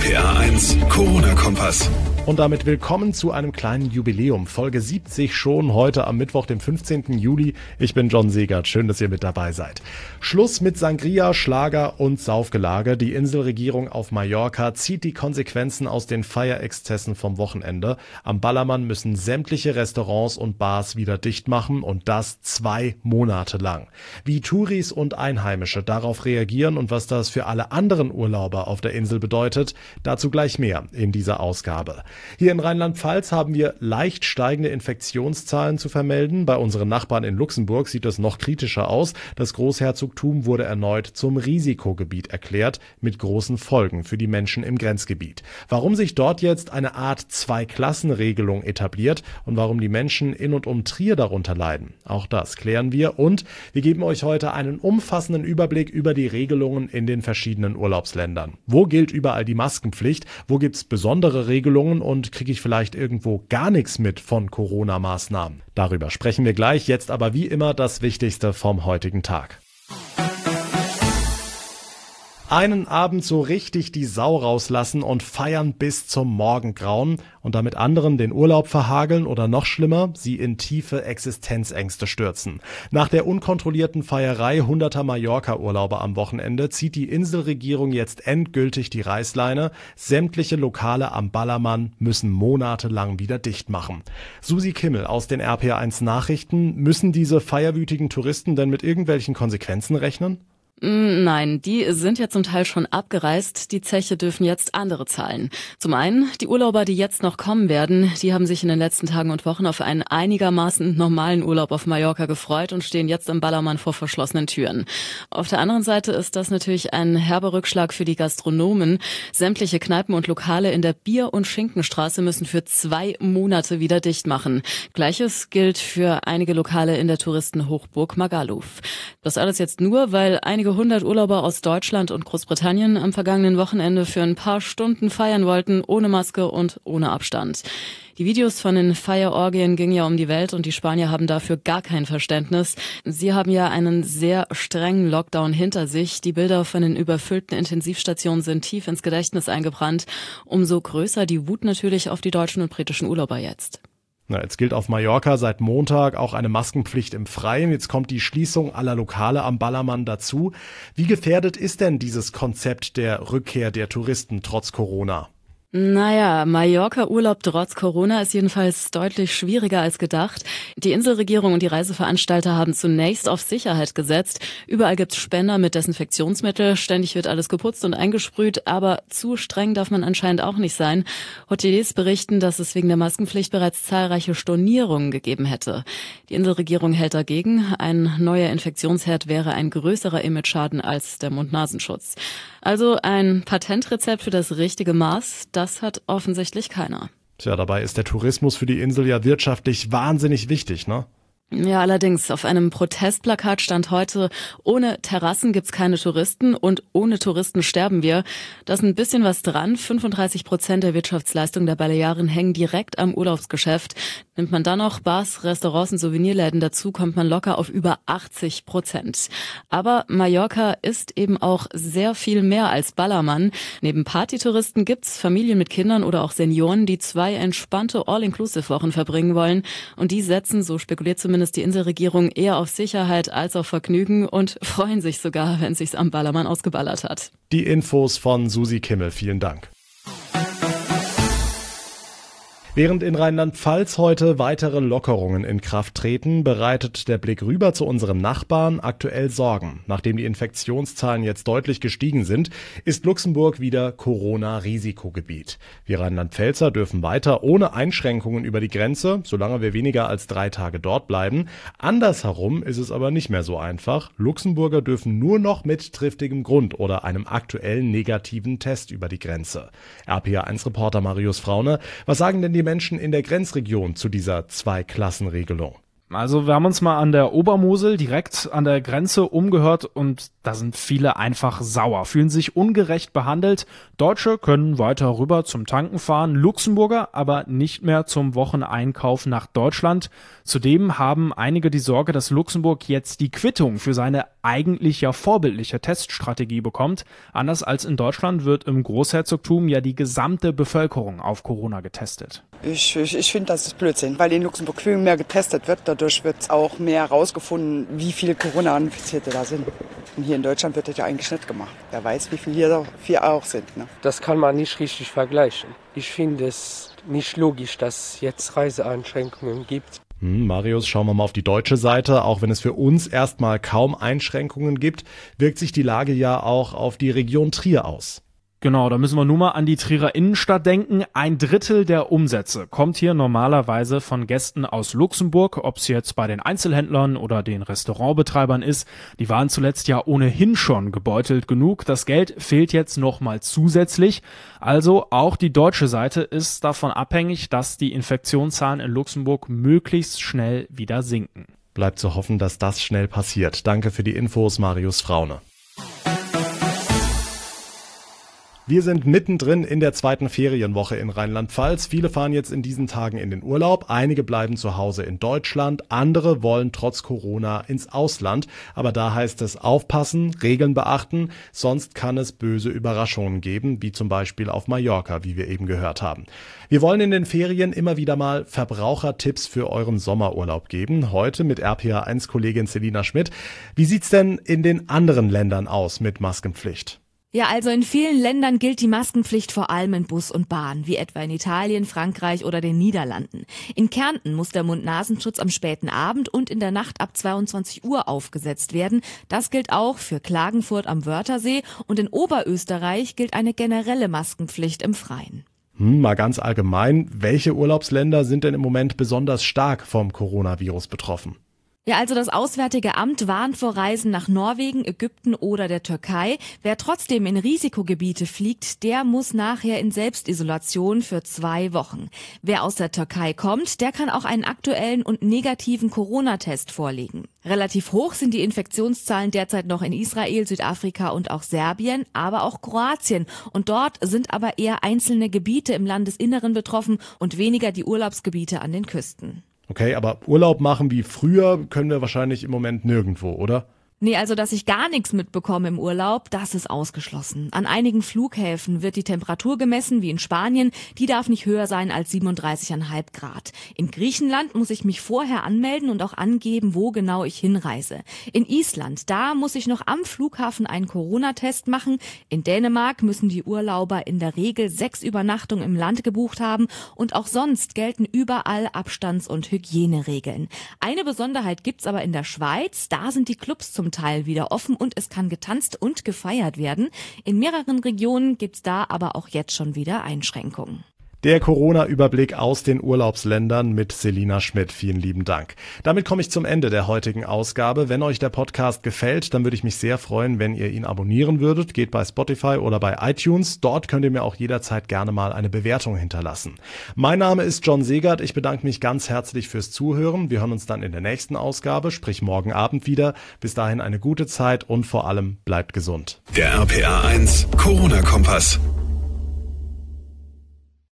RPA1 Corona-Kompass. Und damit willkommen zu einem kleinen Jubiläum. Folge 70 schon, heute am Mittwoch, dem 15. Juli. Ich bin John Segert. Schön, dass ihr mit dabei seid. Schluss mit Sangria, Schlager und Saufgelage. Die Inselregierung auf Mallorca zieht die Konsequenzen aus den Feierexzessen vom Wochenende. Am Ballermann müssen sämtliche Restaurants und Bars wieder dicht machen und das 2 Monate lang. Wie Touris und Einheimische darauf reagieren und was das für alle anderen Urlauber auf der Insel bedeutet, dazu gleich mehr in dieser Ausgabe. Hier in Rheinland-Pfalz haben wir leicht steigende Infektionszahlen zu vermelden. Bei unseren Nachbarn in Luxemburg sieht es noch kritischer aus. Das Großherzogtum wurde erneut zum Risikogebiet erklärt, mit großen Folgen für die Menschen im Grenzgebiet. Warum sich dort jetzt eine Art Zwei-Klassen-Regelung etabliert und warum die Menschen in und um Trier darunter leiden, auch das klären wir. Und wir geben euch heute einen umfassenden Überblick über die Regelungen in den verschiedenen Urlaubsländern. Wo gilt überall die Maskenpflicht? Wo gibt's besondere Regelungen? Und kriege ich vielleicht irgendwo gar nichts mit von Corona-Maßnahmen? Darüber sprechen wir gleich, jetzt aber wie immer das Wichtigste vom heutigen Tag. Einen Abend so richtig die Sau rauslassen und feiern bis zum Morgengrauen und damit anderen den Urlaub verhageln oder noch schlimmer, sie in tiefe Existenzängste stürzen. Nach der unkontrollierten Feierei hunderter Mallorca-Urlauber am Wochenende zieht die Inselregierung jetzt endgültig die Reißleine. Sämtliche Lokale am Ballermann müssen monatelang wieder dicht machen. Susi Kimmel aus den RPA1 Nachrichten, müssen diese feierwütigen Touristen denn mit irgendwelchen Konsequenzen rechnen? Nein, die sind ja zum Teil schon abgereist. Die Zeche dürfen jetzt andere zahlen. Zum einen, die Urlauber, die jetzt noch kommen werden, die haben sich in den letzten Tagen und Wochen auf einen einigermaßen normalen Urlaub auf Mallorca gefreut und stehen jetzt am Ballermann vor verschlossenen Türen. Auf der anderen Seite ist das natürlich ein herber Rückschlag für die Gastronomen. Sämtliche Kneipen und Lokale in der Bier- und Schinkenstraße müssen für 2 Monate wieder dicht machen. Gleiches gilt für einige Lokale in der Touristenhochburg Magaluf. Das alles jetzt nur, weil einige 100 Urlauber aus Deutschland und Großbritannien am vergangenen Wochenende für ein paar Stunden feiern wollten, ohne Maske und ohne Abstand. Die Videos von den Feierorgien gingen ja um die Welt und die Spanier haben dafür gar kein Verständnis. Sie haben ja einen sehr strengen Lockdown hinter sich. Die Bilder von den überfüllten Intensivstationen sind tief ins Gedächtnis eingebrannt. Umso größer die Wut natürlich auf die deutschen und britischen Urlauber jetzt. Jetzt gilt auf Mallorca seit Montag auch eine Maskenpflicht im Freien. Jetzt kommt die Schließung aller Lokale am Ballermann dazu. Wie gefährdet ist denn dieses Konzept der Rückkehr der Touristen trotz Corona? Naja, Mallorca-Urlaub trotz Corona ist jedenfalls deutlich schwieriger als gedacht. Die Inselregierung und die Reiseveranstalter haben zunächst auf Sicherheit gesetzt. Überall gibt's Spender mit Desinfektionsmittel, ständig wird alles geputzt und eingesprüht, aber zu streng darf man anscheinend auch nicht sein. Hoteliers berichten, dass es wegen der Maskenpflicht bereits zahlreiche Stornierungen gegeben hätte. Die Inselregierung hält dagegen. Ein neuer Infektionsherd wäre ein größerer Imageschaden als der Mund-Nasenschutz. Also ein Patentrezept für das richtige Maß, das hat offensichtlich keiner. Tja, dabei ist der Tourismus für die Insel ja wirtschaftlich wahnsinnig wichtig, ne? Ja, allerdings, auf einem Protestplakat stand heute, ohne Terrassen gibt's keine Touristen und ohne Touristen sterben wir. Da ist ein bisschen was dran. 35% der Wirtschaftsleistung der Balearen hängen direkt am Urlaubsgeschäft. Nimmt man dann noch Bars, Restaurants und Souvenirläden dazu, kommt man locker auf über 80%. Aber Mallorca ist eben auch sehr viel mehr als Ballermann. Neben Partytouristen gibt's Familien mit Kindern oder auch Senioren, die 2 entspannte All-Inclusive-Wochen verbringen wollen. Und die setzen, so spekuliert zumindest die Inselregierung, eher auf Sicherheit als auf Vergnügen und freuen sich sogar, wenn sich's am Ballermann ausgeballert hat. Die Infos von Susi Kimmel, vielen Dank. Während in Rheinland-Pfalz heute weitere Lockerungen in Kraft treten, bereitet der Blick rüber zu unseren Nachbarn aktuell Sorgen. Nachdem die Infektionszahlen jetzt deutlich gestiegen sind, ist Luxemburg wieder Corona-Risikogebiet. Wir Rheinland-Pfälzer dürfen weiter ohne Einschränkungen über die Grenze, solange wir weniger als 3 Tage dort bleiben. Andersherum ist es aber nicht mehr so einfach. Luxemburger dürfen nur noch mit triftigem Grund oder einem aktuellen negativen Test über die Grenze. RPA1-Reporter Marius Fraune, was sagen denn die Menschen in der Grenzregion zu dieser Zwei-Klassen-Regelung? Also wir haben uns mal an der Obermosel direkt an der Grenze umgehört und da sind viele einfach sauer, fühlen sich ungerecht behandelt. Deutsche können weiter rüber zum Tanken fahren, Luxemburger aber nicht mehr zum Wocheneinkauf nach Deutschland. Zudem haben einige die Sorge, dass Luxemburg jetzt die Quittung für seine eigentlich ja vorbildliche Teststrategie bekommt. Anders als in Deutschland wird im Großherzogtum ja die gesamte Bevölkerung auf Corona getestet. Ich finde, das ist Blödsinn, weil in Luxemburg viel mehr getestet wird. Dadurch wird auch mehr herausgefunden, wie viele Corona-Infizierte da sind. Und hier in Deutschland wird das ja eigentlich nicht gemacht. Wer weiß, wie viele hier auch sind. Ne? Das kann man nicht richtig vergleichen. Ich finde es nicht logisch, dass es jetzt Reiseeinschränkungen gibt. Marius, schauen wir mal auf die deutsche Seite. Auch wenn es für uns erstmal kaum Einschränkungen gibt, wirkt sich die Lage ja auch auf die Region Trier aus. Genau, da müssen wir nur mal an die Trierer Innenstadt denken. 1/3 der Umsätze kommt hier normalerweise von Gästen aus Luxemburg, ob es jetzt bei den Einzelhändlern oder den Restaurantbetreibern ist. Die waren zuletzt ja ohnehin schon gebeutelt genug. Das Geld fehlt jetzt nochmal zusätzlich. Also auch die deutsche Seite ist davon abhängig, dass die Infektionszahlen in Luxemburg möglichst schnell wieder sinken. Bleibt zu hoffen, dass das schnell passiert. Danke für die Infos, Marius Fraune. Wir sind mittendrin in der zweiten Ferienwoche in Rheinland-Pfalz. Viele fahren jetzt in diesen Tagen in den Urlaub. Einige bleiben zu Hause in Deutschland. Andere wollen trotz Corona ins Ausland. Aber da heißt es aufpassen, Regeln beachten. Sonst kann es böse Überraschungen geben, wie zum Beispiel auf Mallorca, wie wir eben gehört haben. Wir wollen in den Ferien immer wieder mal Verbrauchertipps für euren Sommerurlaub geben. Heute mit RPA1-Kollegin Selina Schmidt. Wie sieht's denn in den anderen Ländern aus mit Maskenpflicht? Ja, also in vielen Ländern gilt die Maskenpflicht vor allem in Bus und Bahn, wie etwa in Italien, Frankreich oder den Niederlanden. In Kärnten muss der Mund-Nasenschutz am späten Abend und in der Nacht ab 22 Uhr aufgesetzt werden. Das gilt auch für Klagenfurt am Wörthersee und in Oberösterreich gilt eine generelle Maskenpflicht im Freien. Mal ganz allgemein, welche Urlaubsländer sind denn im Moment besonders stark vom Coronavirus betroffen? Ja, also das Auswärtige Amt warnt vor Reisen nach Norwegen, Ägypten oder der Türkei. Wer trotzdem in Risikogebiete fliegt, der muss nachher in Selbstisolation für 2 Wochen. Wer aus der Türkei kommt, der kann auch einen aktuellen und negativen Corona-Test vorlegen. Relativ hoch sind die Infektionszahlen derzeit noch in Israel, Südafrika und auch Serbien, aber auch Kroatien. Und dort sind aber eher einzelne Gebiete im Landesinneren betroffen und weniger die Urlaubsgebiete an den Küsten. Okay, aber Urlaub machen wie früher können wir wahrscheinlich im Moment nirgendwo, oder? Nee, also dass ich gar nichts mitbekomme im Urlaub, das ist ausgeschlossen. An einigen Flughäfen wird die Temperatur gemessen, wie in Spanien. Die darf nicht höher sein als 37,5 Grad. In Griechenland muss ich mich vorher anmelden und auch angeben, wo genau ich hinreise. In Island, da muss ich noch am Flughafen einen Corona-Test machen. In Dänemark müssen die Urlauber in der Regel 6 Übernachtungen im Land gebucht haben. Und auch sonst gelten überall Abstands- und Hygieneregeln. Eine Besonderheit gibt's aber in der Schweiz. Da sind die Clubs zum Teil wieder offen und es kann getanzt und gefeiert werden. In mehreren Regionen gibt's da aber auch jetzt schon wieder Einschränkungen. Der Corona-Überblick aus den Urlaubsländern mit Selina Schmidt. Vielen lieben Dank. Damit komme ich zum Ende der heutigen Ausgabe. Wenn euch der Podcast gefällt, dann würde ich mich sehr freuen, wenn ihr ihn abonnieren würdet. Geht bei Spotify oder bei iTunes. Dort könnt ihr mir auch jederzeit gerne mal eine Bewertung hinterlassen. Mein Name ist John Segert. Ich bedanke mich ganz herzlich fürs Zuhören. Wir hören uns dann in der nächsten Ausgabe, sprich morgen Abend wieder. Bis dahin eine gute Zeit und vor allem bleibt gesund. Der RPA1 Corona-Kompass.